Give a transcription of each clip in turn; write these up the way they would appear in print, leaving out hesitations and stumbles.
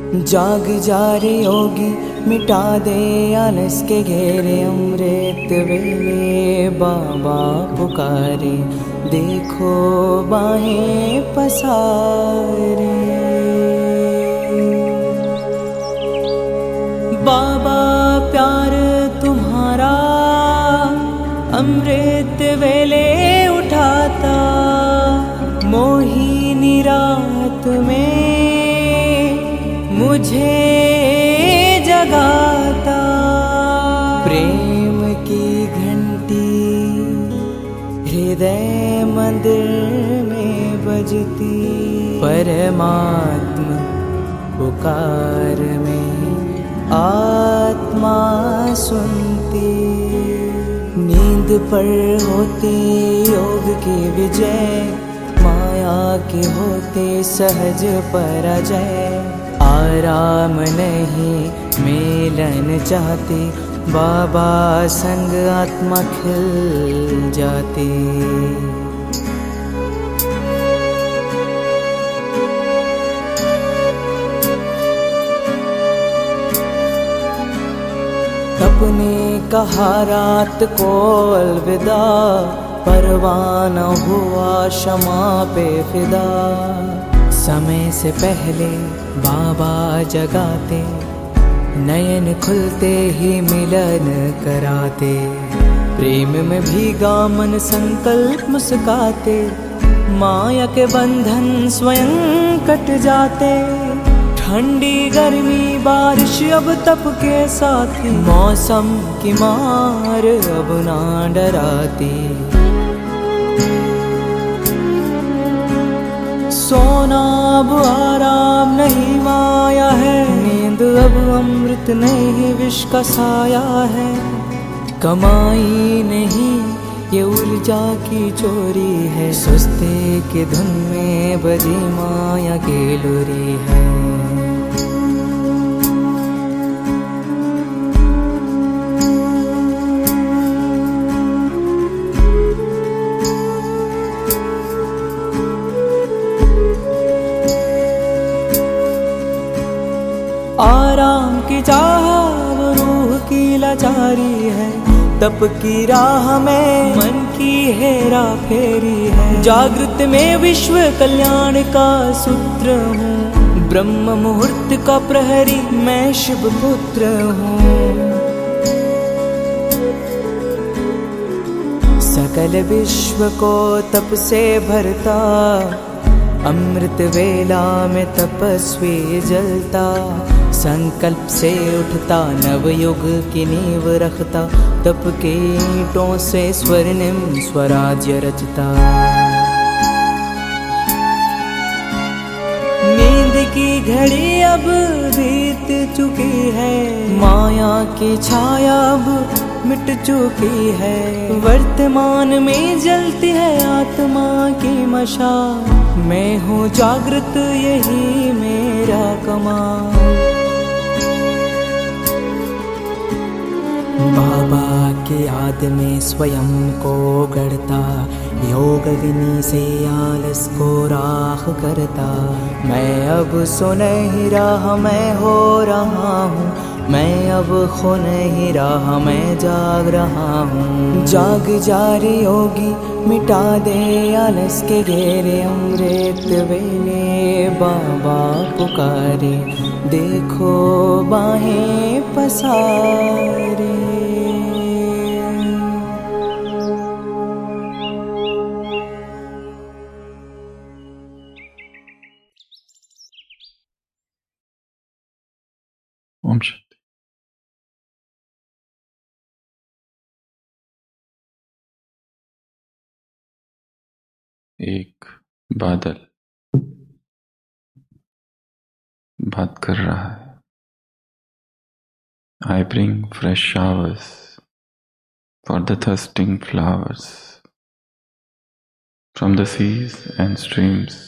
जाग जा रे योगी, मिटा दे आलस के घेरे। अमृत वेले बाबा पुकारे, देखो बाहें पसारे। बाबा प्यार तुम्हारा अमृत वेले उठाता, मोहिनी रात में मुझे जगाता। प्रेम की घंटी हृदय मंदिर में बजती, परमात्मा पुकार में आत्मा सुनती। नींद पर होती योग की विजय, माया के होते सहज पराजय। आराम नहीं मिलन चाहती, बाबा संग आत्मा खिल जाती। अपने कहा रात को अलविदा, परवाना हुआ क्षमा पे फिदा। समय से पहले बाबा जगाते, नयन खुलते ही मिलन कराते। प्रेम में भीगा मन संकल्प मुस्काते, माया के बंधन स्वयं कट जाते। ठंडी गर्मी बारिश अब तप के साथी, मौसम की मार अब ना डराती। सोना अब आराम नहीं माया है, नींद अब अमृत नहीं विष का साया है। कमाई नहीं ये ऊर्जा की चोरी है, सुस्ती की धुन में बजी माया की लोरी है। आराम की चाह वो रूह की लाचारी है, तप की राह में मन की हेरा फेरी है। जागृत में विश्व कल्याण का सूत्र हूँ, ब्रह्म मुहूर्त का प्रहरी मैं शिव पुत्र हूँ। सकल विश्व को तप से भरता, अमृत वेला में तपस्वी जलता। संकल्प से उठता नवयुग की नींव रखता, तप के ईंटों से स्वर्णिम स्वराज्य रचता। नींद की घड़ी अब बीत चुकी है, माया की छाया अब मिट चुकी है। वर्तमान में जलती है आत्मा की मशाल, मैं हूँ जागृत यही मेरा कमाल। बाबा की याद में स्वयं को गढ़ता, योग विनी से आलस को राख करता। मैं अब सो नहीं रहा मैं हो रहा हूँ, मैं अब खो नहीं रहा मैं जाग रहा हूँ। जाग जा रे योगी, मिटा दे आलस के घेरे। अमृत वेले बाबा पुकारे, देखो बाहें पसारे। ओम शांति। एक बादल बात कर रहा है। I bring fresh showers for the thirsting flowers. From the seas and streams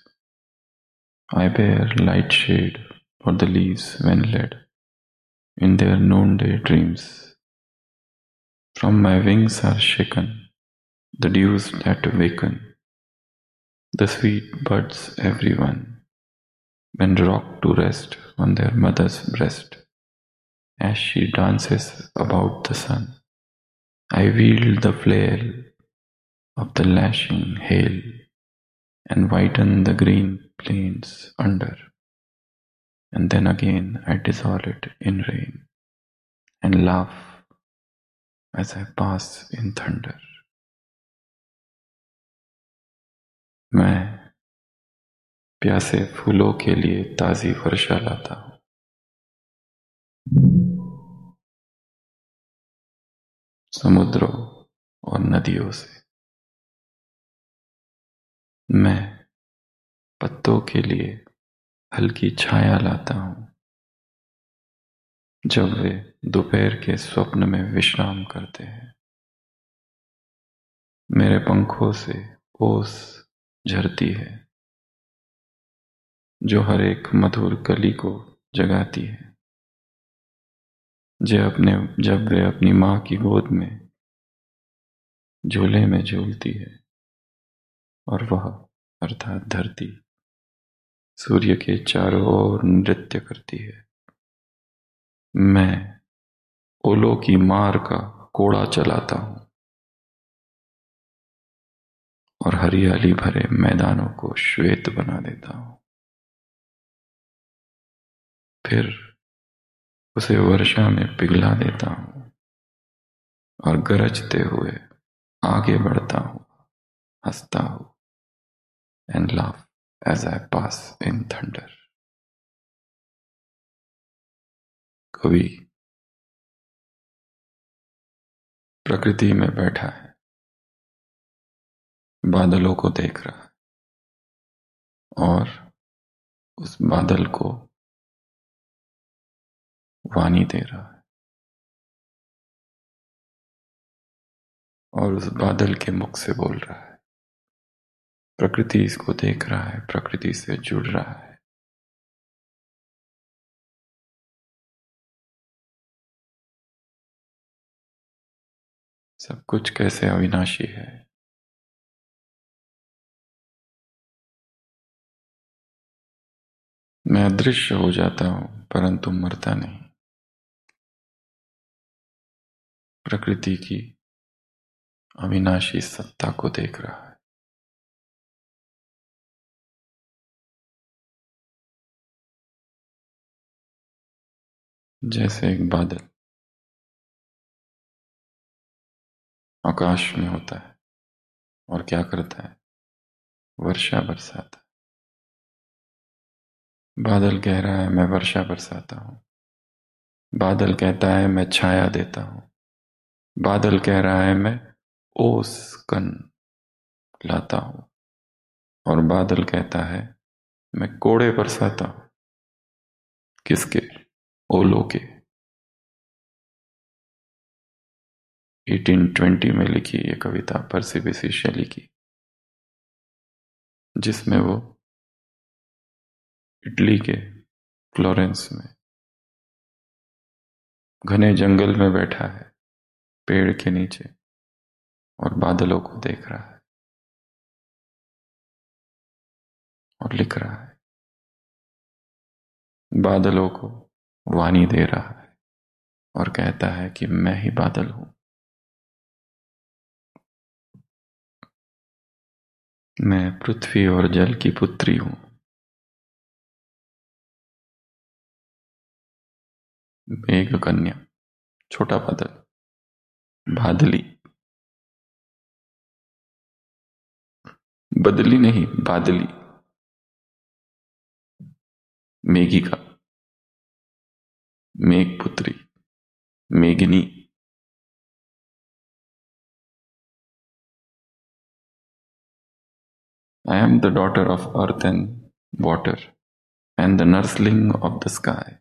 I bear light shade for the leaves when led in their noonday dreams. From my wings are shaken the dews that waken the sweet buds everyone when rocked to rest on their mother's breast. As she dances about the sun, I wield the flail of the lashing hail and whiten the green plains under. And then again I dissolve it in rain and laugh as I pass in thunder. मैं प्यासे फूलों के लिए ताजी वर्षा लाता हूं। समुद्रों और नदियों से मैं पत्तों के लिए हल्की छाया लाता हूं, जब वे दोपहर के स्वप्न में विश्राम करते हैं। मेरे पंखों से ओस झरती है, जो हर एक मधुर कली को जगाती है। जब वे अपनी माँ की गोद में झूले में झूलती है और वह अर्थात धरती सूर्य के चारों ओर नृत्य करती है। मैं ओलों की मार का कोड़ा चलाता हूं और हरियाली भरे मैदानों को श्वेत बना देता हूं। फिर उसे वर्षा में पिघला देता हूं और गरजते हुए आगे बढ़ता हूं, हंसता हूं, and laugh as I pass in thunder. कवि प्रकृति में बैठा है, बादलों को देख रहा है और उस बादल को वाणी दे रहा है और उस बादल के मुख से बोल रहा है। प्रकृति इसको देख रहा है, प्रकृति से जुड़ रहा है। सब कुछ कैसे अविनाशी है। मैं अदृश्य हो जाता हूं परंतु मरता नहीं। प्रकृति की अविनाशी सत्ता को देख रहा है। जैसे एक बादल आकाश में होता है और क्या करता है, वर्षा बरसाता है। बादल कह रहा है मैं वर्षा बरसाता हूं, बादल कहता है मैं छाया देता हूं, बादल कह रहा है मैं ओस कण लाता हूं और बादल कहता है मैं कोड़े बरसाता हूं। किसके? ओलों के। 1820 में लिखी ये कविता पर्सी बिसी शेली की, जिसमें वो इटली के फ्लोरेंस में घने जंगल में बैठा है, पेड़ के नीचे, और बादलों को देख रहा है और लिख रहा है। बादलों को वाणी दे रहा है और कहता है कि मैं ही बादल हूं। मैं पृथ्वी और जल की पुत्री हूं। मेघ कन्या, छोटा बादल, बादली, बदली नहीं बादली, मेघिका, मेघ पुत्री, मेघनी। I am the daughter of earth and water and the nursling of the sky.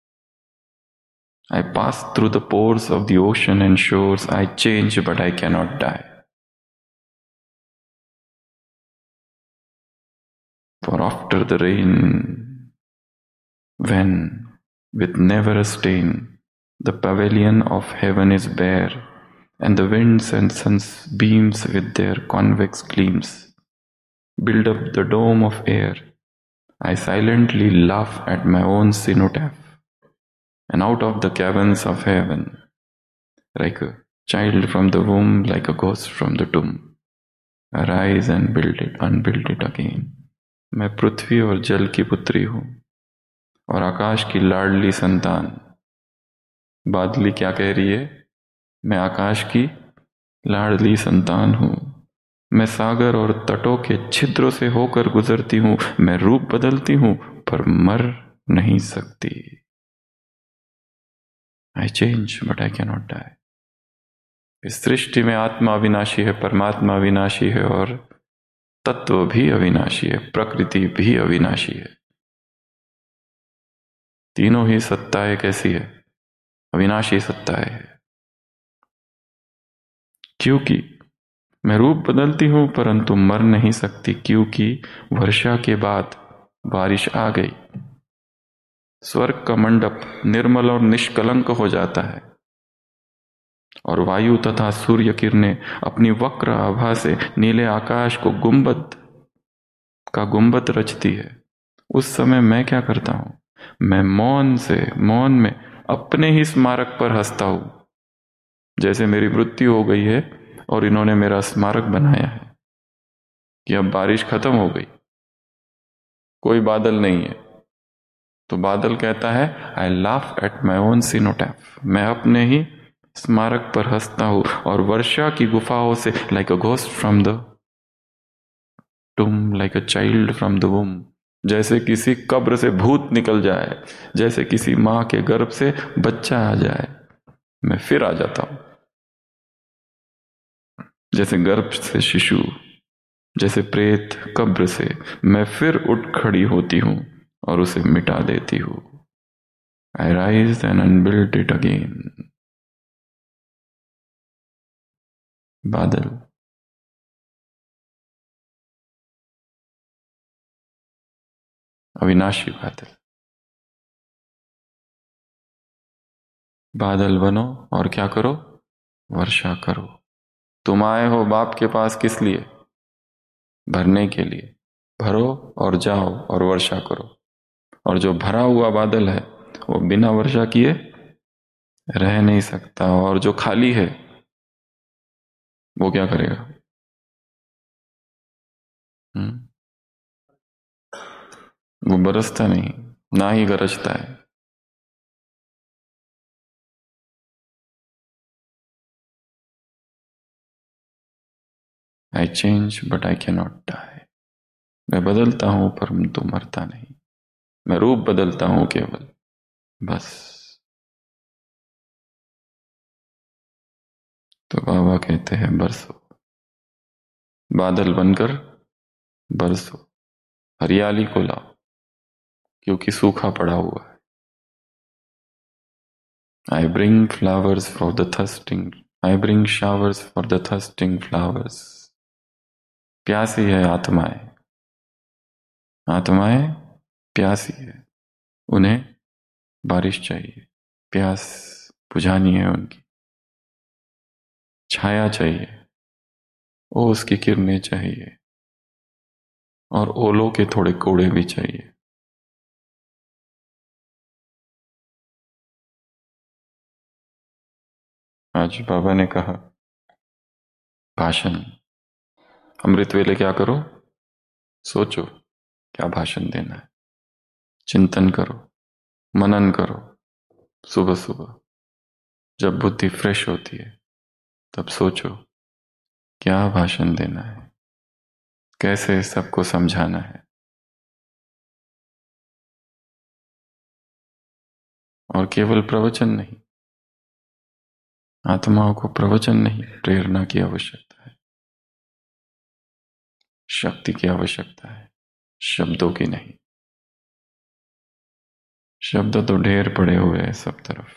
I pass through the pores of the ocean and shores. I change, but I cannot die. For after the rain, when, with never a stain, the pavilion of heaven is bare, and the winds and sun's beams with their convex gleams build up the dome of air, I silently laugh at my own cenotaph, and out of the caverns of heaven, like a child from the womb, like a ghost from the tomb, arise and unbuild it again. मैं पृथ्वी और जल की पुत्री हूं और आकाश की लाडली संतान। बादली क्या कह रही है? मैं आकाश की लाडली संतान हूं। मैं सागर और तटों के छिद्रों से होकर गुजरती हूं। मैं रूप बदलती हूं पर मर नहीं सकती। I change but I cannot die. इस सृष्टि में आत्मा अविनाशी है, परमात्मा अविनाशी है और तत्व भी अविनाशी है, प्रकृति भी अविनाशी है। तीनों ही सत्ताएं कैसी है? अविनाशी सत्ताएं है। क्योंकि मैं रूप बदलती हूं परंतु मर नहीं सकती, क्योंकि वर्षा के बाद बारिश आ गई। स्वर्ग का मंडप निर्मल और निष्कलंक हो जाता है और वायु तथा सूर्य किरणें अपनी वक्र आभा से नीले आकाश को गुंबद रचती है। उस समय मैं क्या करता हूं? मैं मौन में अपने ही स्मारक पर हंसता हूं, जैसे मेरी मृत्यु हो गई है और इन्होंने मेरा स्मारक बनाया है कि अब बारिश खत्म हो गई, कोई बादल नहीं है। तो बादल कहता है I laugh at my own cenotaph, मैं अपने ही स्मारक पर हंसता हूं। और वर्षा की गुफाओं से like a ghost from the tomb, like a child from the womb, जैसे किसी कब्र से भूत निकल जाए, जैसे किसी मां के गर्भ से बच्चा आ जाए, मैं फिर आ जाता हूं। जैसे गर्भ से शिशु, जैसे प्रेत कब्र से, मैं फिर उठ खड़ी होती हूं और उसे मिटा देती हूं। I rise and unbuild it again. बादल, अविनाशी बादल। बादल बनो और क्या करो? वर्षा करो। तुम आए हो बाप के पास किस लिए? भरने के लिए। भरो और जाओ और वर्षा करो। और जो भरा हुआ बादल है वो बिना वर्षा किए रह नहीं सकता, और जो खाली है वो क्या करेगा? वो बरसता नहीं, ना ही गरजता है। I change but I can not die. मैं बदलता हूं परंतु मरता नहीं। मैं रूप बदलता हूं केवल, बस। तो बाबा कहते हैं बरसो, बादल बनकर बरसो, हरियाली को लाओ, क्योंकि सूखा पड़ा हुआ है। I bring flowers for the thirsting, I bring showers for the thirsting flowers. प्यासी है आत्माएं, आत्माएं प्यासी है, उन्हें बारिश चाहिए, प्यास बुझानी है उनकी, छाया चाहिए, ओस की किरणें चाहिए, और ओलों के थोड़े कोड़े भी चाहिए। आज बाबा ने कहा भाषण, अमृत वेले क्या करो? सोचो क्या भाषण देना है, चिंतन करो, मनन करो। सुबह सुबह जब बुद्धि फ्रेश होती है तब सोचो क्या भाषण देना है, कैसे सबको समझाना है। और केवल प्रवचन नहीं, आत्माओं को प्रवचन नहीं, प्रेरणा की आवश्यकता है, शक्ति की आवश्यकता है, शब्दों की नहीं। शब्द तो ढेर पड़े हुए हैं सब तरफ,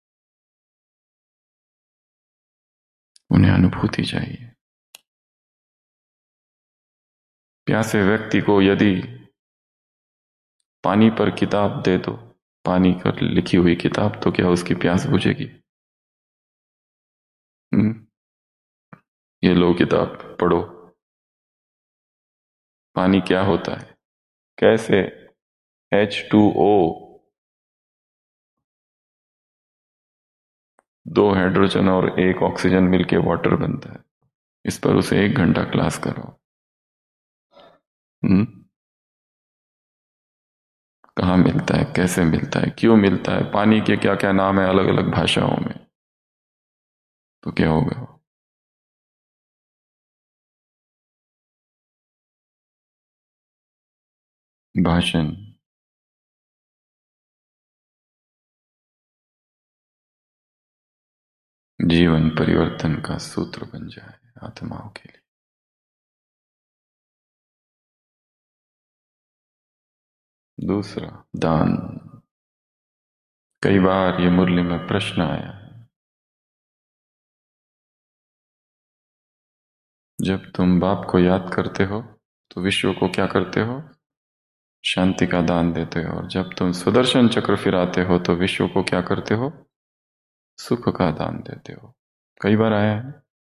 उन्हें अनुभूति चाहिए। प्यासे व्यक्ति को यदि पानी पर किताब दे दो, पानी पर लिखी हुई किताब, तो क्या उसकी प्यास बुझेगी? ये लो किताब पढ़ो। पानी क्या होता है, कैसे H2O, 2 हाइड्रोजन और 1 ऑक्सीजन मिलके वाटर बनता है। इस पर उसे 1 घंटा क्लास करो। कहाँ मिलता है, कैसे मिलता है, क्यों मिलता है, पानी के क्या क्या नाम है अलग अलग भाषाओं में, तो क्या होगा? भाषण जीवन परिवर्तन का सूत्र बन जाए आत्माओं के लिए। दूसरा, दान। कई बार ये मुरली में प्रश्न आया है, जब तुम बाप को याद करते हो तो विश्व को क्या करते हो? शांति का दान देते हो। और जब तुम सुदर्शन चक्र फिराते हो तो विश्व को क्या करते हो? सुख का दान देते हो। कई बार आया है।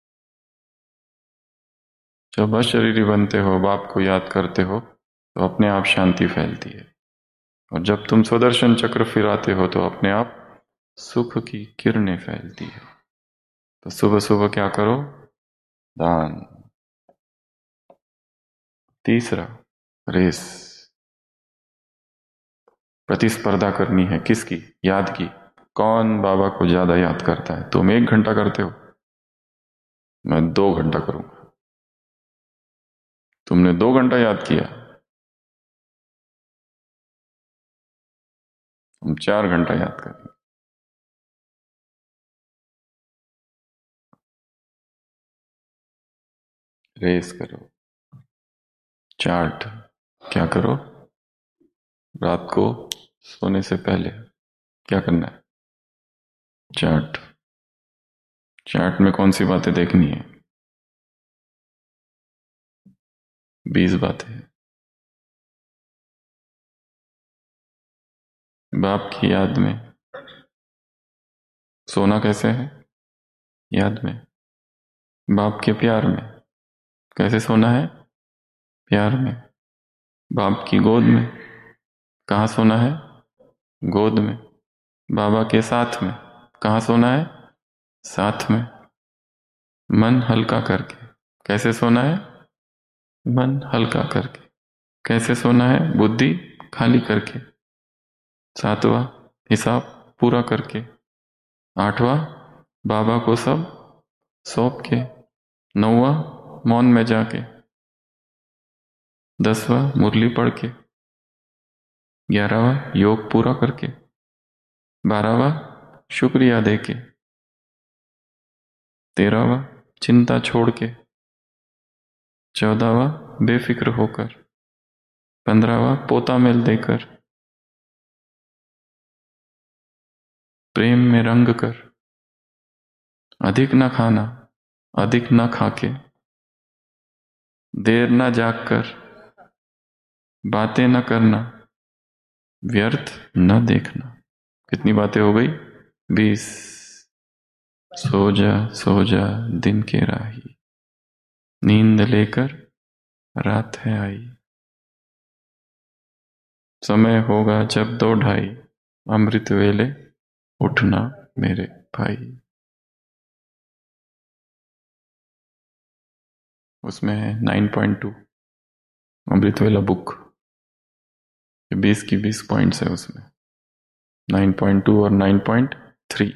जब अशरीरी बनते हो, बाप को याद करते हो तो अपने आप शांति फैलती है। और जब तुम सुदर्शन चक्र फिराते हो तो अपने आप सुख की किरणें फैलती है। तो सुबह सुबह क्या करो? दान। तीसरा, रेस। प्रतिस्पर्धा करनी है। किसकी? याद की। कौन बाबा को ज्यादा याद करता है? तुम 1 घंटा करते हो, मैं 2 घंटा करूंगा। तुमने 2 घंटा याद किया, हम 4 घंटा याद करेंगे। रेस करो। चार्ट। क्या करो? रात को सोने से पहले क्या करना है? चार्ट। चार्ट में कौन सी बातें देखनी है? 20 बातें। बाप की याद में सोना कैसे है? याद में। बाप के प्यार में कैसे सोना है? प्यार में। बाप की गोद में कहाँ सोना है? गोद में। बाबा के साथ में कहाँ सोना है? साथ में। मन हल्का करके कैसे सोना है? मन हल्का करके। कैसे सोना है? बुद्धि खाली करके। 7वां, हिसाब पूरा करके। 8वां, बाबा को सब सौंप के। 9वां, मौन में जाके। 10वां, मुरली पढ़ के। 11वां, योग पूरा करके। 12वां, शुक्रिया दे के। 13वां, चिंता छोड़ के। 14वां, बेफिक्र होकर। 15वां, पोता मेल देकर। प्रेम में रंग कर। अधिक न खाना, अधिक न खाके। देर न जाग कर। बातें न करना, व्यर्थ न देखना। कितनी बातें हो गई? 20। सो जा दिन के राही, नींद लेकर रात है आई। समय होगा जब 2 ढाई, अमृत वेले उठना मेरे भाई। उसमें है 9.2, अमृत वेला बुक। 20 की 20 पॉइंट्स है उसमें। 9.2 और 9.3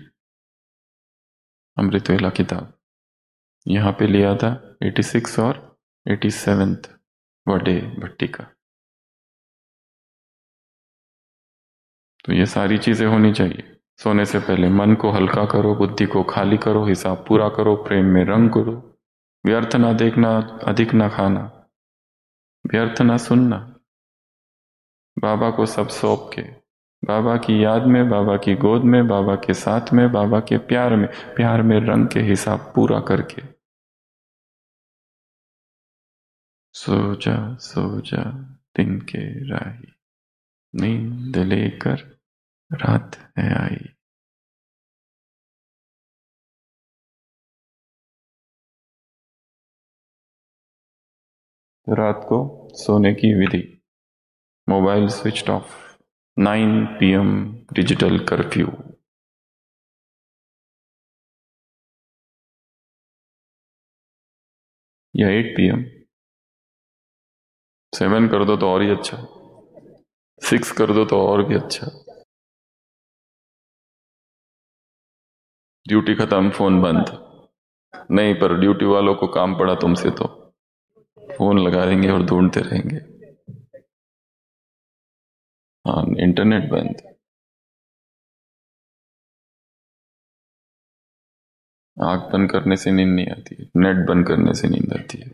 अमृत वेला किताब। यहाँ पे लिया था 86 और 87 वडे भट्टी का। तो ये सारी चीजें होनी चाहिए। सोने से पहले मन को हल्का करो, बुद्धि को खाली करो, हिसाब पूरा करो, प्रेम में रंग करो, व्यर्थ ना देखना, अधिक ना खाना, व्यर्थ ना सुनना, बाबा को सब सौंप के, बाबा की याद में, बाबा की गोद में, बाबा के साथ में, बाबा के प्यार में रंग के हिसाब पूरा करके। सो जा दिन के राही, नींद लेकर रात है आई। रात को सोने की विधि। Mobile switch off, 9 PM digital curfew, या 8 PM, 7 कर दो तो और ही अच्छा, 6 कर दो तो और भी अच्छा। ड्यूटी खत्म, फोन बंद। नहीं, पर ड्यूटी वालों को काम पड़ा तुमसे तो फोन लगा देंगे और ढूंढते रहेंगे। हाँ, इंटरनेट बंद। आंख बंद करने से नींद नहीं आती, नेट बंद करने से नींद आती है।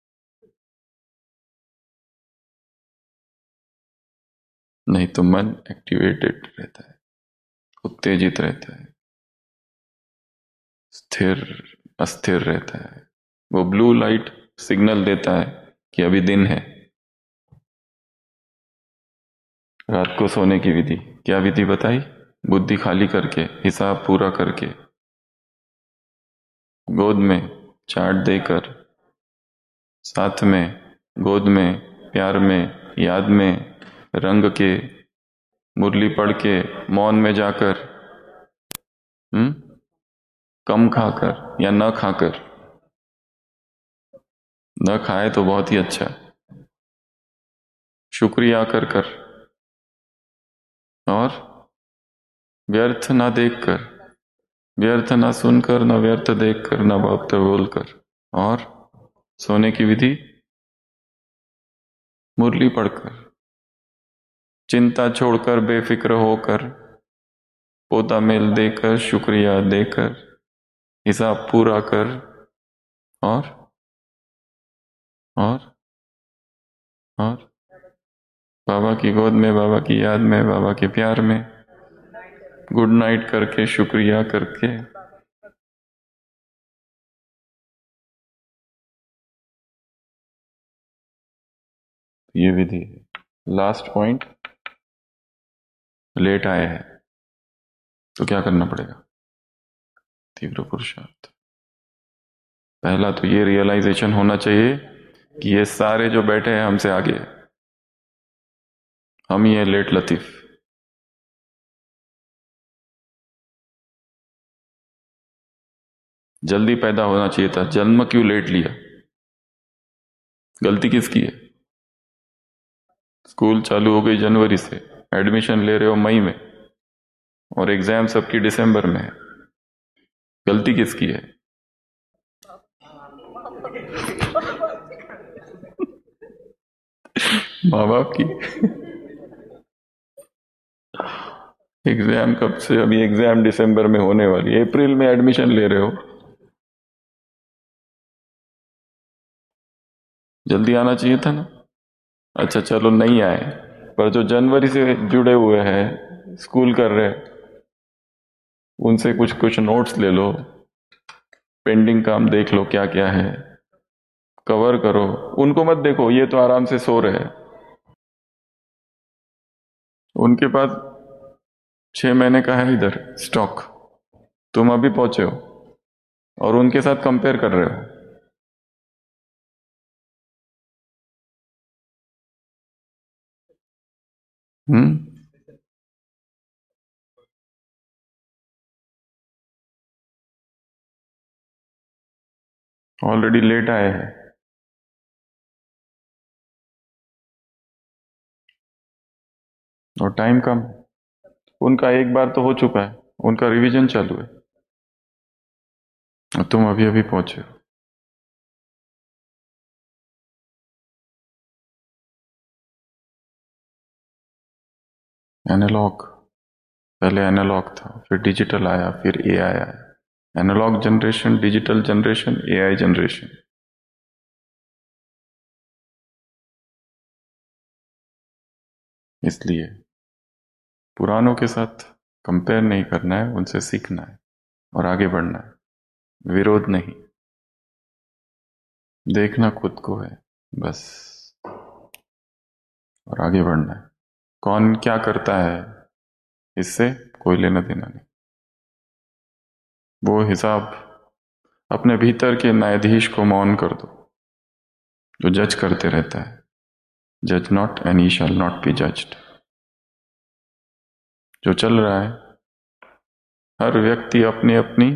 नहीं तो मन एक्टिवेटेड रहता है, उत्तेजित रहता है, स्थिर अस्थिर रहता है। वो ब्लू लाइट सिग्नल देता है कि अभी दिन है। रात को सोने की विधि, क्या विधि बताई? बुद्धि खाली करके, हिसाब पूरा करके, गोद में चाट देकर, साथ में, गोद में, प्यार में, याद में, रंग के, मुरली पढ़ के, मौन में जाकर, कम खाकर या न खाकर। न खाए तो बहुत ही अच्छा, शुक्रिया कर कर, और व्यर्थ ना देखकर, व्यर्थ ना सुनकर, न व्यर्थ देखकर, न वक्त बोलकर। और सोने की विधि, मुरली पढ़कर, चिंता छोड़कर, बेफिक्र होकर, पोता मेल देकर, शुक्रिया देकर, हिसाब पूरा कर, और और और बाबा की गोद में, बाबा की याद में, बाबा के प्यार में, गुड नाइट करके, शुक्रिया करके। ये विधि है। लास्ट पॉइंट, लेट आए हैं तो क्या करना पड़ेगा? तीव्र पुरुषार्थ। पहला तो ये रियलाइजेशन होना चाहिए कि ये सारे जो बैठे हैं हमसे आगे हैं, हम ही है लेट लतीफ। जल्दी पैदा होना चाहिए था, जन्म क्यों लेट लिया? गलती किसकी है? स्कूल चालू हो गई जनवरी से, एडमिशन ले रहे हो मई में, और एग्जाम सबकी दिसंबर में है। गलती किसकी है? माँ बाप की। एग्जाम कब से? अभी एग्जाम दिसंबर में होने वाली, अप्रैल में एडमिशन ले रहे हो। जल्दी आना चाहिए था ना। अच्छा चलो नहीं आए, पर जो जनवरी से जुड़े हुए हैं, स्कूल कर रहे हैं, उनसे कुछ कुछ नोट्स ले लो, पेंडिंग काम देख लो क्या क्या है, कवर करो। उनको मत देखो, ये तो आराम से सो रहे हैं। उनके पास 6 महीने का है इधर स्टॉक, तुम अभी पहुंचे हो और उनके साथ कंपेयर कर रहे हो। ऑलरेडी लेट आए हैं। और टाइम कम है। उनका एक बार तो हो चुका है, उनका रिवीजन चालू है, और तुम अभी अभी पहुंचे हो। एनालॉग, पहले एनालॉग था, फिर डिजिटल आया, फिर एआई आया। Analogue generation, digital generation, AI generation. इसलिए पुरानों के साथ कंपेयर नहीं करना है, उनसे सीखना है और आगे बढ़ना है। विरोध नहीं, देखना खुद को है बस, और आगे बढ़ना है। कौन क्या करता है इससे कोई लेना देना नहीं। वो हिसाब अपने भीतर के न्यायाधीश को मौन कर दो, जो जज करते रहता है। जज not and he shall not be judged. जो चल रहा है, हर व्यक्ति अपनी अपनी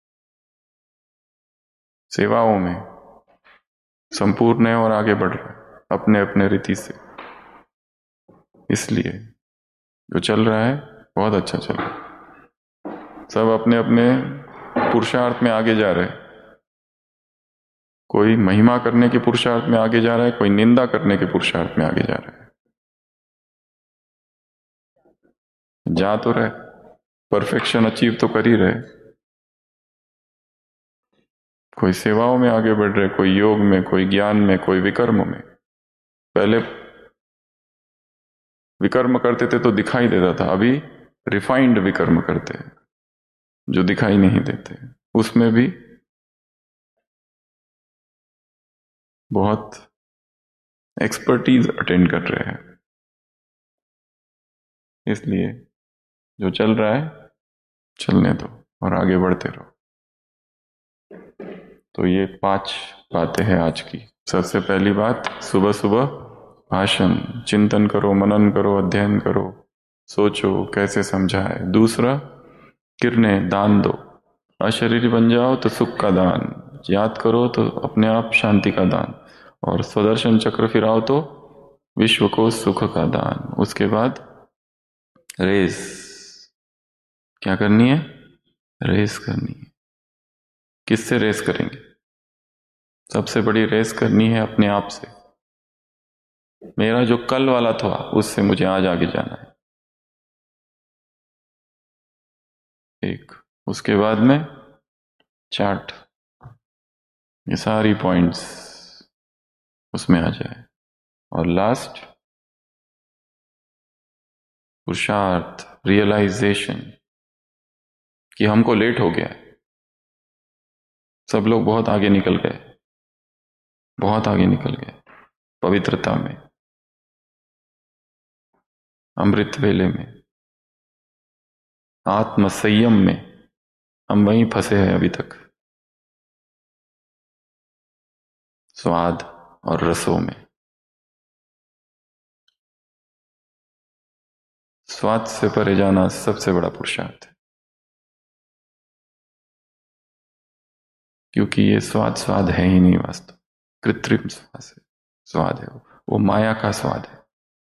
सेवाओं में संपूर्ण है और आगे बढ़ रहा है अपने अपने रीति से। इसलिए जो चल रहा है बहुत अच्छा चल रहा है। सब अपने अपने पुरुषार्थ में आगे जा रहे हैं। कोई महिमा करने के पुरुषार्थ में आगे जा रहा है, कोई निंदा करने के पुरुषार्थ में आगे जा रहा है। जा तो रहे, परफेक्शन अचीव तो कर ही रहे। कोई सेवाओं में आगे बढ़ रहे, कोई योग में, कोई ज्ञान में, कोई विकर्म में। पहले विकर्म करते थे तो दिखाई देता था, अभी रिफाइंड विकर्म करते हैं जो दिखाई नहीं देते। उसमें भी बहुत एक्सपर्टीज अटेंड कर रहे हैं। इसलिए जो चल रहा है चलने दो और आगे बढ़ते रहो। तो ये 5 बातें हैं आज की। सबसे पहली बात, सुबह सुबह भाषण, चिंतन करो, मनन करो, अध्ययन करो, सोचो कैसे समझा है। दूसरा, किरणें, दान दो। अशरीरी बन जाओ तो सुख का दान, याद करो तो अपने आप शांति का दान, और स्वदर्शन चक्र फिराओ तो विश्व को सुख का दान। उसके बाद रेस, क्या करनी है? रेस करनी है। किससे रेस करेंगे? सबसे बड़ी रेस करनी है अपने आप से। मेरा जो कल वाला था उससे मुझे आज आगे जाना है। एक, उसके बाद में चार्ट, ये सारी पॉइंट्स उसमें आ जाए। और लास्ट, पुरुषार्थ, रियलाइजेशन कि हमको लेट हो गया है। सब लोग बहुत आगे निकल गए, बहुत आगे निकल गए पवित्रता में, अमृत वेले में, आत्म संयम में। हम वहीं फंसे हैं अभी तक, स्वाद और रसों में। स्वाद से परे जाना सबसे बड़ा पुरुषार्थ है, क्योंकि ये स्वाद है ही नहीं वास्तव, कृत्रिम स्वाद है वो माया का स्वाद है।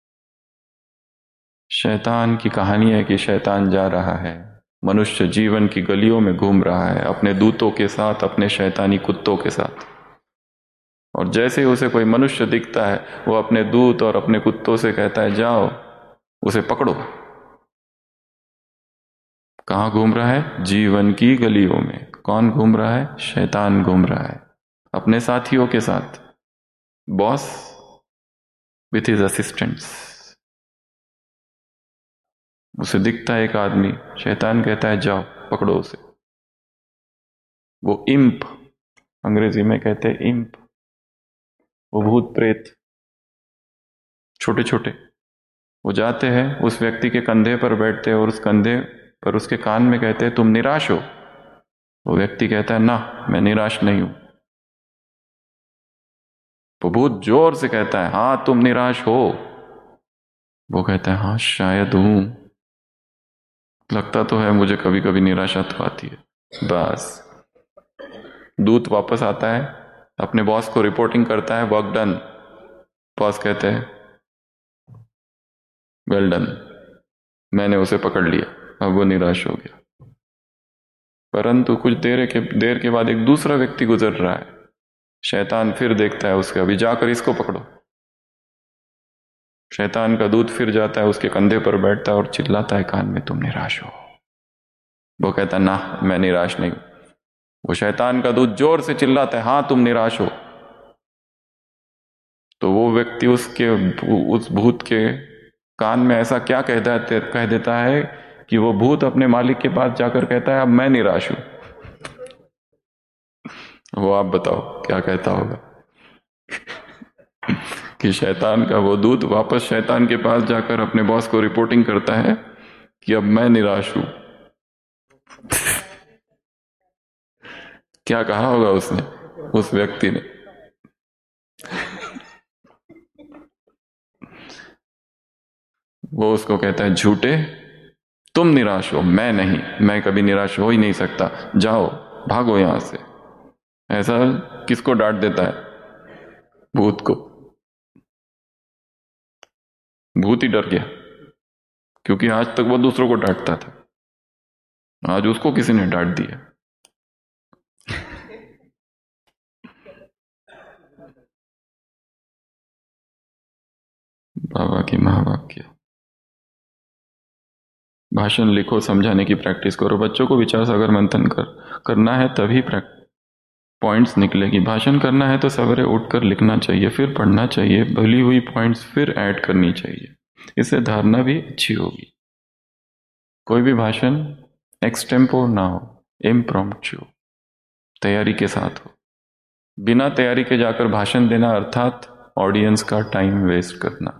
शैतान की कहानी है कि शैतान जा रहा है, मनुष्य जीवन की गलियों में घूम रहा है अपने दूतों के साथ, अपने शैतानी कुत्तों के साथ। और जैसे ही उसे कोई मनुष्य दिखता है, वो अपने दूत और अपने कुत्तों से कहता है, जाओ उसे पकड़ो। कहां घूम रहा है? जीवन की गलियों में। कौन घूम रहा है? शैतान घूम रहा है अपने साथियों के साथ, बॉस विथ हिज असिस्टेंट्स। उसे दिखता है एक आदमी, शैतान कहता है जाओ पकड़ो उसे। वो इम्प, अंग्रेजी में कहते हैं इम्प, वो भूत प्रेत छोटे छोटे, वो जाते हैं उस व्यक्ति के कंधे पर बैठते हैं और उस कंधे पर उसके कान में कहते हैं तुम निराश हो। वो व्यक्ति कहता है ना, मैं निराश नहीं हूं। वो बहुत जोर से कहता है हाँ तुम निराश हो। वो कहता है हाँ शायद हूं, लगता तो है मुझे, कभी कभी निराशा तो आती है। बस दूत वापस आता है, अपने बॉस को रिपोर्टिंग करता है, वर्क डन। बॉस कहते हैं वेल डन, मैंने उसे पकड़ लिया। अब वो निराश हो गया। परंतु कुछ देर के बाद एक दूसरा व्यक्ति गुजर रहा है। शैतान फिर देखता है उसके, अभी जाकर इसको पकड़ो। शैतान का दूत फिर जाता है उसके कंधे पर बैठता है और चिल्लाता है कान में, तुम निराश हो। वो कहता है ना, मैं निराश नहीं हूं। वो शैतान का दूत जोर से चिल्लाता है हाँ तुम निराश हो। तो वो व्यक्ति उस भूत के कान में ऐसा क्या कह देता है कि वो भूत अपने मालिक के पास जाकर कहता है अब मैं निराश हूं। वो आप बताओ क्या कहता होगा? कि शैतान का वो दूत वापस शैतान के पास जाकर अपने बॉस को रिपोर्टिंग करता है कि अब मैं निराश हूं। क्या कहा होगा उसने, उस व्यक्ति ने? वो उसको कहता है झूठे, तुम निराश हो, मैं नहीं, मैं कभी निराश हो ही नहीं सकता, जाओ भागो यहां से। ऐसा किसको डांट देता है? भूत को। भूत ही डर गया, क्योंकि आज तक वो दूसरों को डांटता था, आज उसको किसी ने डांट दिया। बाबा की महावाक्य। भाषण लिखो, समझाने की प्रैक्टिस करो, बच्चों को विचार सागर मंथन करना है, तभी पॉइंट्स निकलेगी। भाषण करना है तो सवेरे उठकर लिखना चाहिए, फिर पढ़ना चाहिए, भली हुई पॉइंट्स फिर ऐड करनी चाहिए, इससे धारणा भी अच्छी होगी। कोई भी भाषण एक्सटेम्पो ना हो, इम्प्रॉम्प्टू, तैयारी के साथ हो। बिना तैयारी के जाकर भाषण देना अर्थात ऑडियंस का टाइम वेस्ट करना।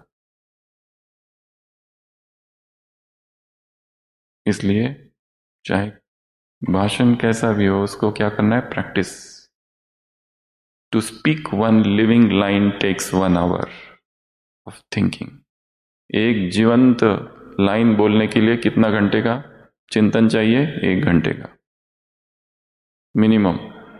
इसलिए चाहे भाषण कैसा भी हो, उसको क्या करना है? Practice. To speak one living line takes 1 hour of thinking. एक जीवंत लाइन बोलने के लिए कितना घंटे का चिंतन चाहिए? 1 घंटे का मिनिमम।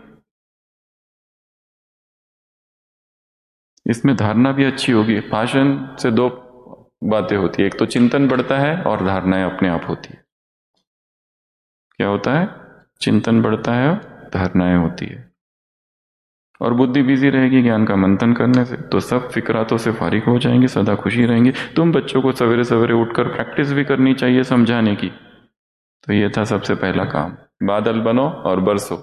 इसमें धारणा भी अच्छी होगी। भाषण से 2 बातें होती है, एक तो चिंतन बढ़ता है और धारणाएं अपने आप होती है। क्या होता है? चिंतन बढ़ता है और धारणाएं होती है। और बुद्धि बिजी रहेगी ज्ञान का मंथन करने से, तो सब फिक्रातों से फारिग हो जाएंगे, सदा खुशी रहेंगे। तुम बच्चों को सवेरे सवेरे उठकर प्रैक्टिस भी करनी चाहिए समझाने की। तो ये था सबसे पहला काम, बादल बनो और बरसो।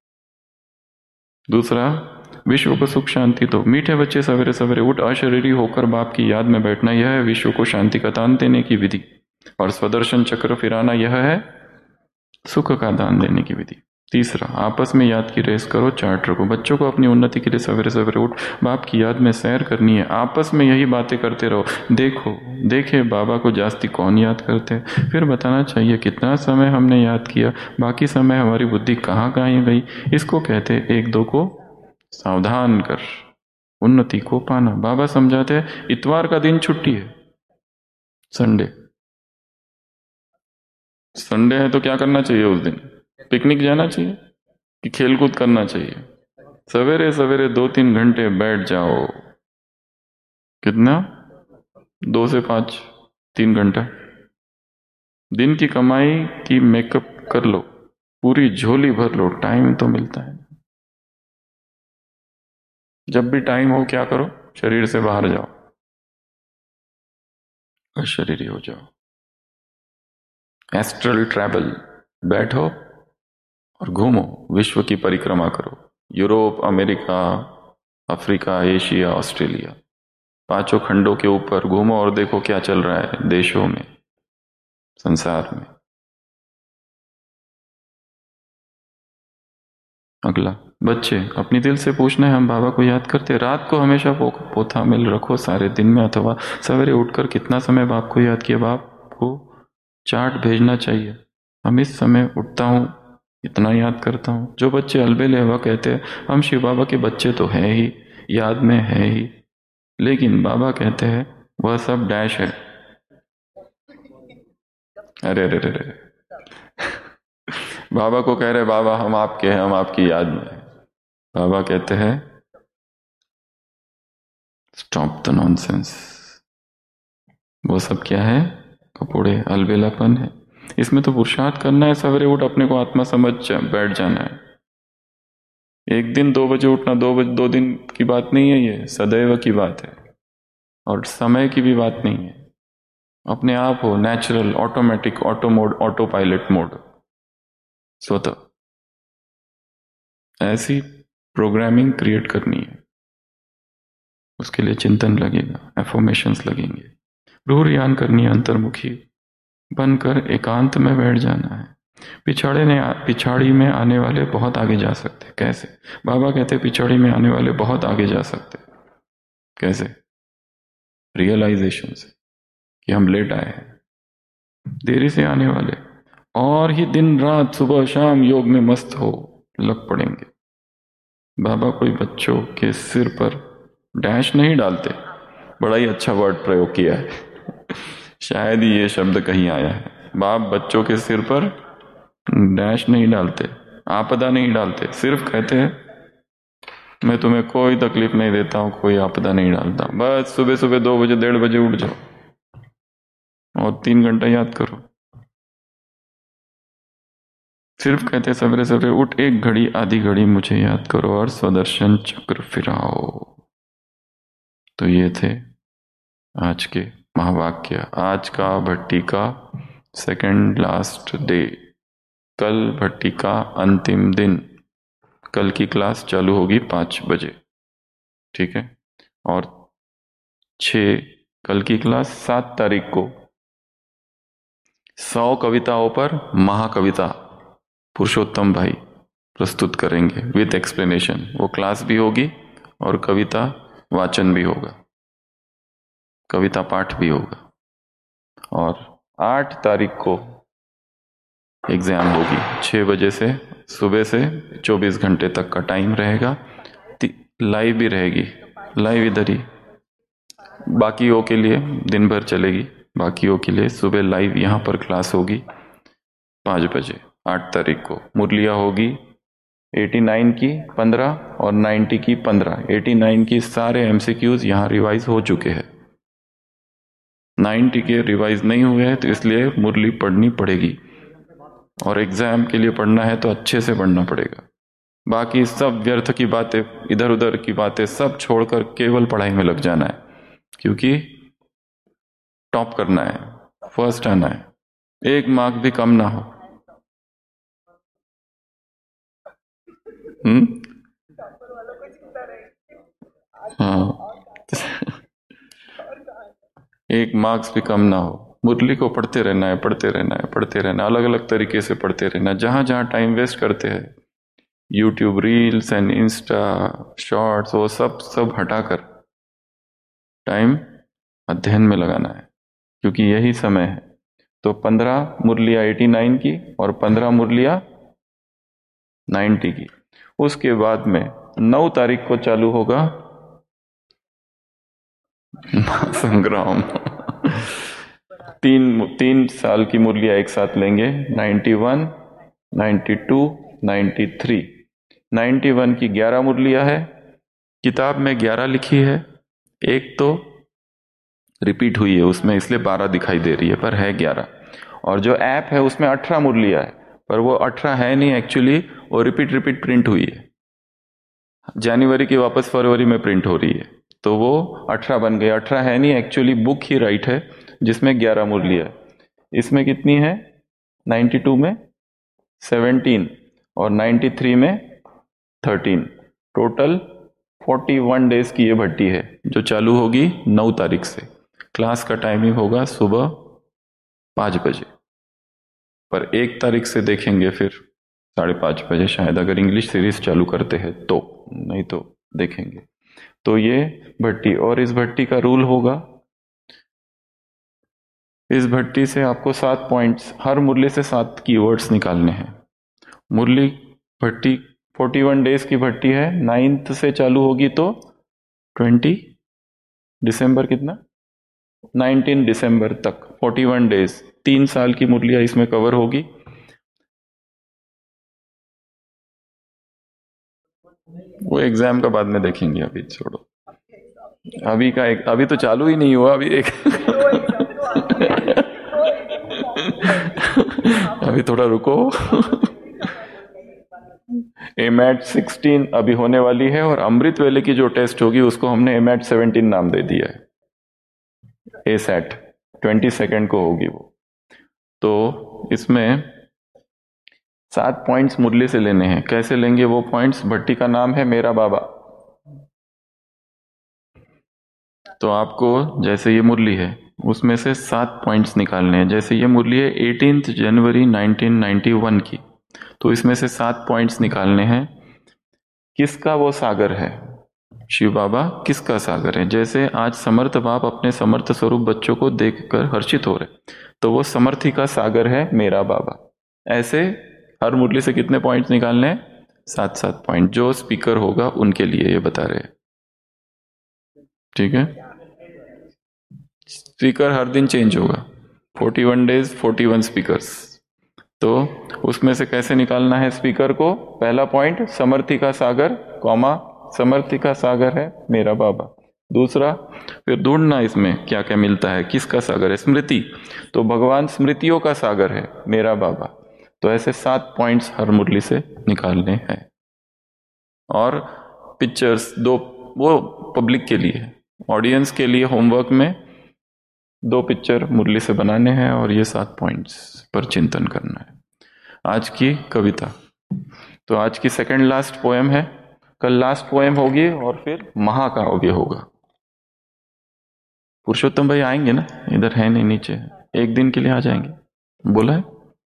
दूसरा, विश्व को सुख शांति दो। मीठे बच्चे सवेरे सवेरे उठ अशरीरी होकर बाप की याद में बैठना, यह है विश्व को शांति का दान देने की विधि। और स्वदर्शन चक्र फिराना, यह है सुख का दान देने की विधि। तीसरा, आपस में याद की रेस करो, चार्ट रखो। बच्चों को अपनी उन्नति के लिए सवेरे सवेरे उठ बाप की याद में सैर करनी है। आपस में यही बातें करते रहो, देखो देखे बाबा को जास्ती कौन याद करते हैं, फिर बताना चाहिए कितना समय हमने याद किया, बाकी समय हमारी बुद्धि कहाँ कहाँ गई। इसको कहते 1-2 को सावधान कर उन्नति को पाना। बाबा समझाते हैं इतवार का दिन छुट्टी है, संडे। संडे है तो क्या करना चाहिए उस दिन? पिकनिक जाना चाहिए कि खेलकूद करना चाहिए? सवेरे सवेरे 2-3 घंटे बैठ जाओ। कितना? 2 से 5, 3 घंटा। दिन की कमाई की मेकअप कर लो, पूरी झोली भर लो, टाइम तो मिलता है। जब भी टाइम हो क्या करो? शरीर से बाहर जाओ, अशरीरी हो जाओ। एस्ट्रल ट्रैवल, बैठो और घूमो, विश्व की परिक्रमा करो। Europe, America, Africa, Asia, Australia, 5 खंडों के ऊपर घूमो और देखो क्या चल रहा है देशों में, संसार में। अगला, बच्चे अपनी दिल से पूछना है, हम बाबा को याद करते? रात को हमेशा पोथा मिल रखो सारे दिन में, अथवा सवेरे उठकर कितना समय बाप को याद किया, बाप को चार्ट भेजना चाहिए। हम इस समय उठता हूं, इतना याद करता हूं। जो बच्चे अलबेले वह कहते हैं हम शिव बाबा के बच्चे तो हैं ही, याद में है ही, लेकिन बाबा कहते हैं वह सब डैश है। अरे अरे अरे अरे, बाबा को कह रहे बाबा हम आपके हैं, हम आपकी याद में हैं। बाबा कहते हैं स्टॉप द नॉनसेंस। वो सब क्या है? कपूड़े, अलबेलापन है। इसमें तो पुरुषार्थ करना है, सवेरे उठ अपने को आत्मा समझ बैठ जाना है। एक दिन 2 बजे उठना, 2 दिन की बात नहीं है, ये सदैव की बात है। और समय की भी बात नहीं है, अपने आप हो, natural, automatic, auto mode, autopilot mode, स्वतः। ऐसी प्रोग्रामिंग क्रिएट करनी है, उसके लिए चिंतन लगेगा, एफर्मेशंस लगेंगे, रूह यान करनी है, अंतर्मुखी बनकर एकांत में बैठ जाना है। पिछाड़ी में आने वाले बहुत आगे जा सकते। कैसे? बाबा कहते पिछाड़ी में आने वाले बहुत आगे जा सकते। कैसे? रियलाइजेशन से कि हम लेट आए हैं, देरी से आने वाले और ही दिन रात सुबह शाम योग में मस्त हो लग पड़ेंगे। बाबा कोई बच्चों के सिर पर डैश नहीं डालते। बड़ा ही अच्छा वर्ड प्रयोग किया है, शायद ही ये शब्द कहीं आया है। बाप बच्चों के सिर पर डैश नहीं डालते, आपदा नहीं डालते, सिर्फ कहते हैं मैं तुम्हें कोई तकलीफ नहीं देता हूं, कोई आपदा नहीं डालता, बस सुबह सुबह 2 बजे 1:30 बजे उठ जाओ और 3 घंटा याद करो। सिर्फ कहते सवेरे सवेरे उठ 1 घड़ी आधी घड़ी मुझे याद करो और स्वदर्शन चक्र फिराओ। तो ये थे आज के महावाक्य। आज का भट्टी का सेकंड लास्ट डे, कल भट्टी का अंतिम दिन। कल की क्लास चालू होगी 5 बजे, ठीक है। और 6 कल की क्लास 7 तारीख को 100 कविताओं पर महाकविता पुरुषोत्तम भाई प्रस्तुत करेंगे विद एक्सप्लेनेशन। वो क्लास भी होगी और कविता वाचन भी होगा, कविता पाठ भी होगा। और 8 तारीख को एग्जाम होगी 6 बजे से, सुबह से 24 घंटे तक का टाइम रहेगा। लाइव भी रहेगी, लाइव इधर ही, बाकियों के लिए दिन भर चलेगी, बाकियों के लिए सुबह लाइव यहाँ पर क्लास होगी 5 बजे 8 तारीख को। मुरलिया होगी 89 की 15 और 90 की 15। 89 की सारे MCQs यहाँ रिवाइज हो चुके हैं, 90 के रिवाइज नहीं हुए हैं, तो इसलिए मुरली पढ़नी पड़ेगी। और एग्जाम के लिए पढ़ना है तो अच्छे से पढ़ना पड़ेगा। बाकी सब व्यर्थ की बातें, इधर उधर की बातें सब छोड़कर केवल पढ़ाई में लग जाना है, क्योंकि टॉप करना है, फर्स्ट आना है, 1 मार्क भी कम ना हो। हाँ 1 मार्क्स भी कम ना हो। मुरली को पढ़ते रहना है, पढ़ते रहना है, पढ़ते रहना, अलग अलग तरीके से पढ़ते रहना। जहां जहां टाइम वेस्ट करते हैं, YouTube reels and Insta shorts, वो सब हटाकर टाइम अध्ययन में लगाना है, क्योंकि यही समय है। तो 15 मुरलिया 89 की और 15 मुरलिया 90 की। उसके बाद में 9 तारीख को चालू होगा संग्राम। 3 साल की मुरलिया एक साथ लेंगे, 91, 92, 93। 91 की 11 मुरलिया है, किताब में 11 लिखी है, एक तो रिपीट हुई है उसमें, इसलिए 12 दिखाई दे रही है, पर है 11। और जो ऐप है उसमें 18 मुरलिया है, पर वो 18 है नहीं एक्चुअली, वो रिपीट प्रिंट हुई है, जनवरी की वापस फरवरी में प्रिंट हो रही है, तो वो 18 बन गए। 18 है नहीं एक्चुअली, बुक ही राइट है जिसमें 11 मुरलिया है। इसमें कितनी है? 92 में 17 और 93 में 13, टोटल 41 डेज की ये भट्टी है, जो चालू होगी 9 तारीख से। क्लास का टाइमिंग होगा सुबह 5 बजे, पर 1 तारीख से देखेंगे फिर 5:30 बजे शायद, अगर इंग्लिश सीरीज चालू करते हैं तो, नहीं तो देखेंगे। तो ये भट्टी, और इस भट्टी का रूल होगा, इस भट्टी से आपको 7 पॉइंट्स, हर मुरली से 7 कीवर्ड्स निकालने हैं। मुरली भट्टी 41 डेज की भट्टी है, 9th से चालू होगी तो 20 दिसंबर, कितना 19 दिसंबर तक 41 डेज, 3 साल की मुरलियां इसमें कवर होगी। वो एग्जाम का बाद में देखेंगे, अभी छोड़ो, अभी का अभी तो चालू ही नहीं हुआ, अभी एक अभी थोड़ा रुको। एमैट 16 अभी होने वाली है, और अमृत वेले की जो टेस्ट होगी उसको हमने एमैट 17 नाम दे दिया है। एसैट 22 को होगी वो। तो इसमें 7 पॉइंट्स मुरली से लेने हैं। कैसे लेंगे वो पॉइंट्स? भट्टी का नाम है मेरा बाबा, तो आपको जैसे ये मुरली है उसमें से 7 पॉइंट्स निकालने हैं। जैसे ये मुरली है 18 जनवरी 1991 की, तो इसमें से 7 पॉइंट्स निकालने हैं। किसका वो सागर है? शिव बाबा किसका सागर है? जैसे आज समर्थ बाप अपने समर्थ स्वरूप बच्चों को देखकर हर्षित हो रहे, तो वो समर्थी का सागर है मेरा बाबा। ऐसे हर मुरली से कितने पॉइंट्स निकालने हैं? 7-7 पॉइंट, जो स्पीकर होगा उनके लिए ये बता रहे हैं, ठीक है। स्पीकर हर दिन चेंज होगा, 41 days 41 स्पीकर्स। तो उसमें से कैसे निकालना है स्पीकर को? पहला पॉइंट, समर्थी का सागर, कॉमा, समर्थी का सागर है मेरा बाबा। दूसरा, फिर ढूंढना इसमें क्या क्या मिलता है, किसका सागर है? स्मृति, तो भगवान स्मृतियों का सागर है मेरा बाबा। तो ऐसे 7 पॉइंट्स हर मुरली से निकालने हैं। और पिक्चर्स 2, वो पब्लिक के लिए, ऑडियंस के लिए होमवर्क में 2 पिक्चर मुरली से बनाने हैं और ये 7 पॉइंट्स पर चिंतन करना है। आज की कविता, तो आज की सेकंड लास्ट पोएम है, कल लास्ट पोएम होगी और फिर महाकाव्य होगा। पुरुषोत्तम भाई आएंगे ना? इधर है नहीं, नीचे है, एक दिन के लिए आ जाएंगे बोला है।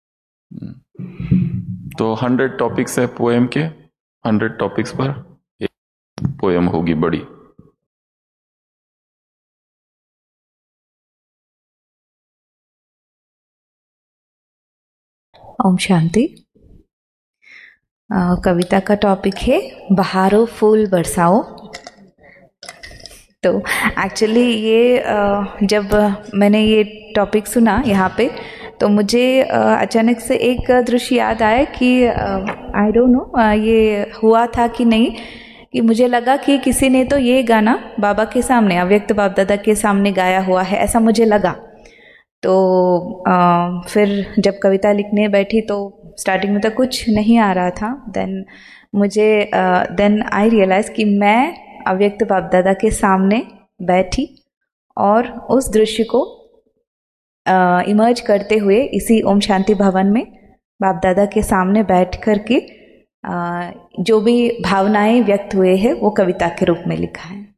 तो 100 टॉपिक्स है पोएम के, 100 टॉपिक्स पर एक पोएम होगी बड़ी। ओम शांति। कविता का टॉपिक है बहारो फूल बरसाओ। तो एक्चुअली ये जब मैंने ये टॉपिक सुना यहाँ पे, तो मुझे अचानक से एक दृश्य याद आया कि आई डोंट नो ये हुआ था कि नहीं, कि मुझे लगा कि किसी ने तो ये गाना बाबा के सामने, अव्यक्त बाप दादा के सामने गाया हुआ है, ऐसा मुझे लगा। तो फिर जब कविता लिखने बैठी तो स्टार्टिंग में तो कुछ नहीं आ रहा था। देन आई रियलाइज कि मैं अव्यक्त बाप दादा के सामने बैठी और उस दृश्य को इमर्ज करते हुए इसी ओम शांति भवन में बाप दादा के सामने बैठ कर के जो भी भावनाएं व्यक्त हुए हैं वो कविता के रूप में लिखा है।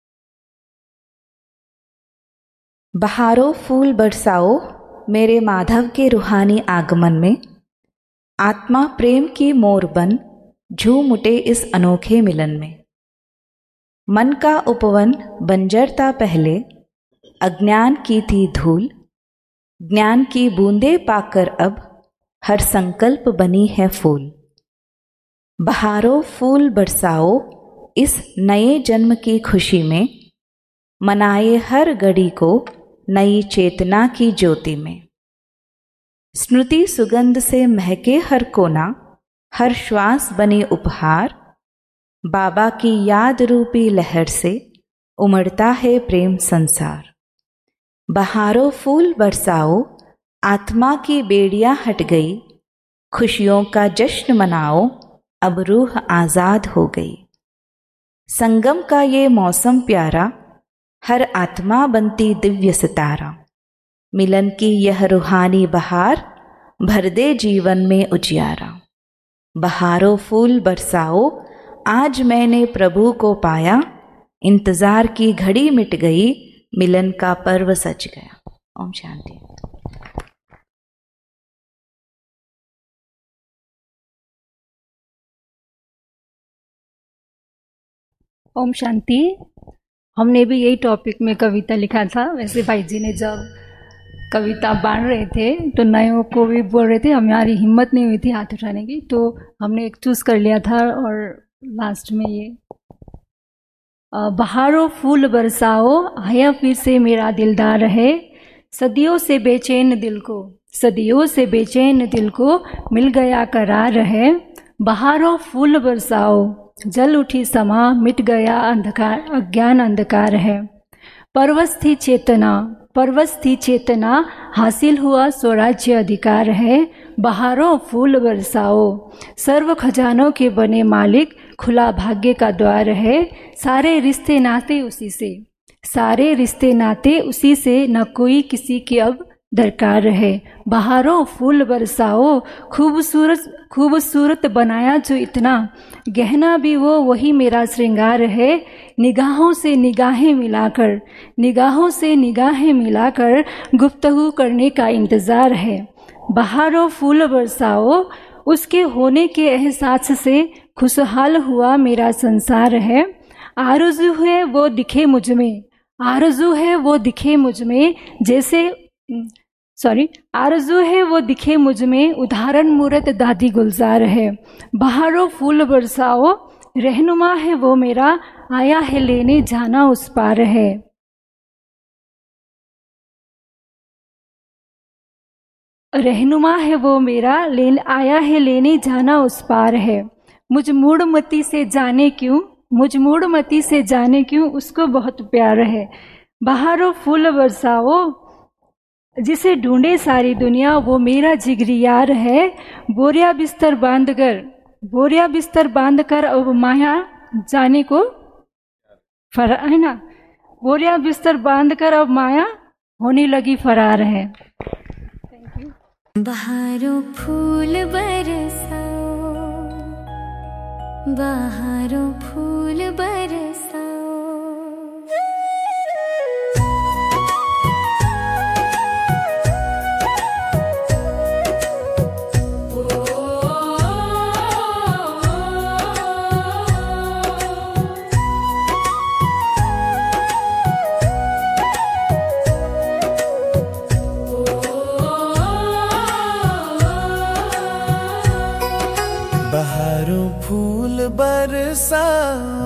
बहारो फूल बरसाओ मेरे माधव के रूहानी आगमन में, आत्मा प्रेम की मोर बन झूम उठे इस अनोखे मिलन में। मन का उपवन बंजर था पहले, अज्ञान की थी धूल, ज्ञान की बूंदे पाकर अब हर संकल्प बनी है फूल। बहारो फूल बरसाओ इस नए जन्म की खुशी में, मनाए हर घड़ी को नई चेतना की ज्योति में। स्मृति सुगंध से महके हर कोना, हर श्वास बने उपहार, बाबा की याद रूपी लहर से उमड़ता है प्रेम संसार। बहारो फूल बरसाओ आत्मा की बेड़ियां हट गई, खुशियों का जश्न मनाओ अब रूह आजाद हो गई। संगम का ये मौसम प्यारा, हर आत्मा बनती दिव्य सितारा। मिलन की यह रूहानी बहार, भर दे जीवन में उजियारा। बहारो फूल बरसाओ आज मैंने प्रभु को पाया, इंतजार की घड़ी मिट गई, मिलन का पर्व सच गया। ओम शांति। ओम शांति। हमने भी यही टॉपिक में कविता लिखा था। वैसे भाई जी ने जब कविता बांट रहे थे तो नयों को भी बोल रहे थे, हमारी हिम्मत नहीं हुई थी हाथ उठाने की, तो हमने एक चूज कर लिया था और लास्ट में ये बहारो फूल बरसाओ आया फिर से मेरा दिलदार है। सदियों से बेचैन दिल को, सदियों से बेचैन दिल को मिल गया करार है। बहारो फूल बरसाओ जल उठी समा, मिट गया अंधकार, अज्ञान अंधकार है। परवश थी चेतना, परवश थी चेतना, हासिल हुआ स्वराज्य अधिकार है। बहारो फूल बरसाओ सर्व खजानों के बने मालिक, खुला भाग्य का द्वार है। सारे रिश्ते नाते उसी से, सारे रिश्ते नाते उसी से, न कोई किसी की अब दरकार है। बहारो फूल बरसाओ खूबसूरत खूबसूरत बनाया जो इतना, गहना भी वो वही मेरा श्रृंगार है। निगाहों से निगाहें मिलाकर, निगाहों से निगाहें मिलाकर गुफ्तगू करने का इंतज़ार है। बहारो फूल बरसाओ उसके होने के एहसास से खुशहाल हुआ मेरा संसार है। आरज़ू है वो दिखे मुझ में, आरज़ू है वो दिखे मुझ में, जैसे आरज़ू है वो दिखे मुझ में, उदाहरण मूरत दादी गुलजार है। बहारो फूल बरसाओ रहनुमा है वो मेरा, आया है लेने जाना उस पार है। रहनुमा है वो मेरा, आया है लेने जाना उस पार है। मुझ मूढ़मती से जाने क्यों, मुझ मूढ़मती से जाने क्यों, उसको बहुत प्यार है। बहारो फूल बरसाओ, जिसे ढूंढे सारी दुनिया, वो मेरा जिगरी यार है। बोरिया बिस्तर बांध कर अब माया जाने को है ना, बोरिया बिस्तर बांध कर अब माया होने लगी फरार है। बहारो फूल बरसाओ, बहारो फूल बरसाओ। बहारो फूल बरसाओ,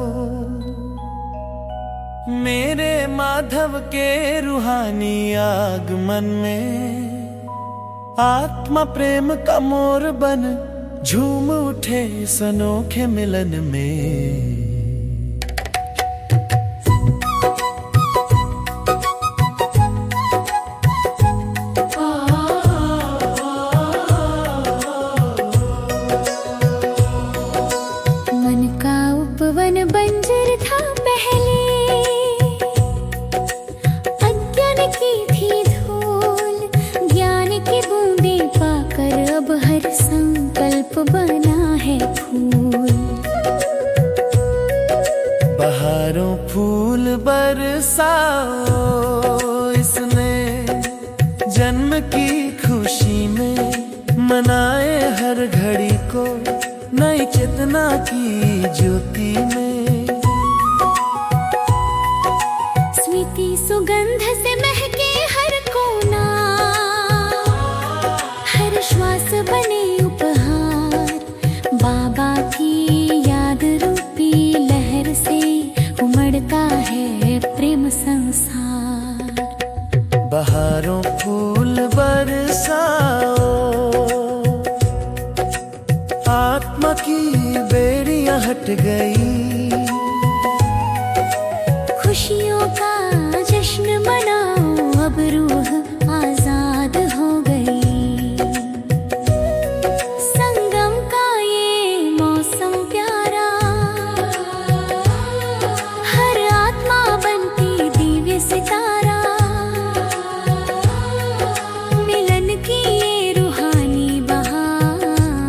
मेरे माधव के रूहानी आगमन में। आत्मा प्रेम का मोर बन झूम उठे इस अनोखे मिलन में। बहारों फूल बरसाओ, इसने जन्म की खुशी में मनाए हर घड़ी को नई चेतना की ज्योति में। स्मृति सुगंध से महके हर कोना, हर श्वास बने उपहार। बाबा की याद रूपी लहर से उमड़ता है प्रेम संसार। बहारों फूल बरसाओ, आत्मा की बेड़ियां हट गई। खुशियों का जश्न मनाओ, अब रूह आजाद हो गई। संगम का ये मौसम प्यारा, हर आत्मा बनती दिव्य सितारा। मिलन की ये रूहानी बहार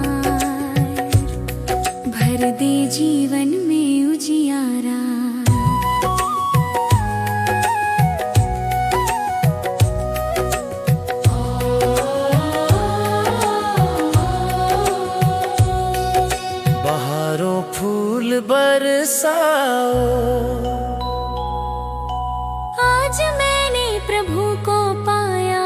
भर दे जीवन में उजियारा। बहारों फूल बरसाओ, आज मैंने प्रभु को पाया।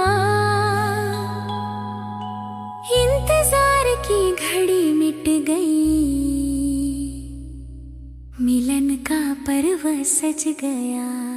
इंतजार की घड़ी मिट गई, मिलन का पर्व सज गया।